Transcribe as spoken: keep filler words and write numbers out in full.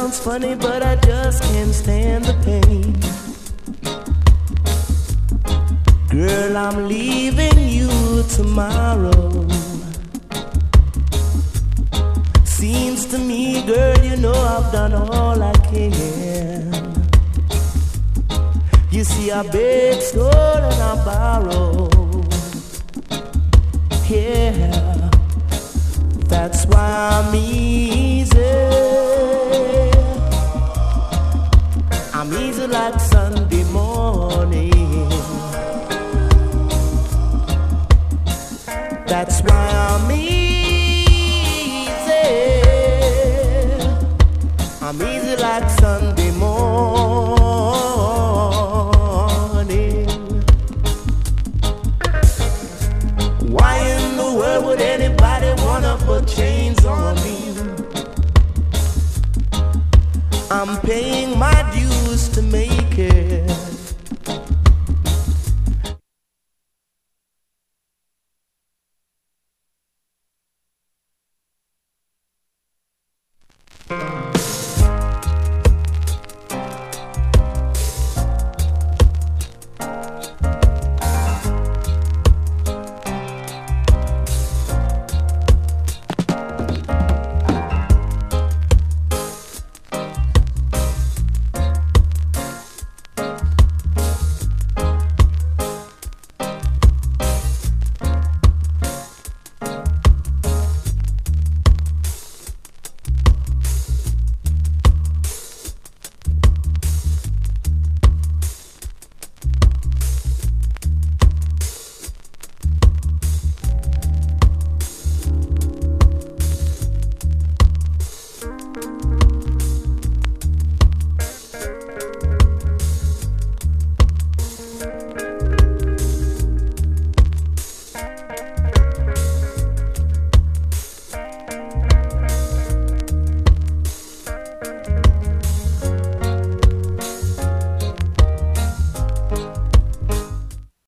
sounds funny, but I just can't stand the pain. Girl, I'm leaving you tomorrow. Seems to me, girl, you know I've done all I can. You see, I beg, stole, and I borrow. Yeah, that's why I'm easy. I'm easy like Sunday morning. That's why I'm easy. I'm easy like Sunday morning. Why in the world would anybody wanna put chains on me? I'm paying my dues to make it.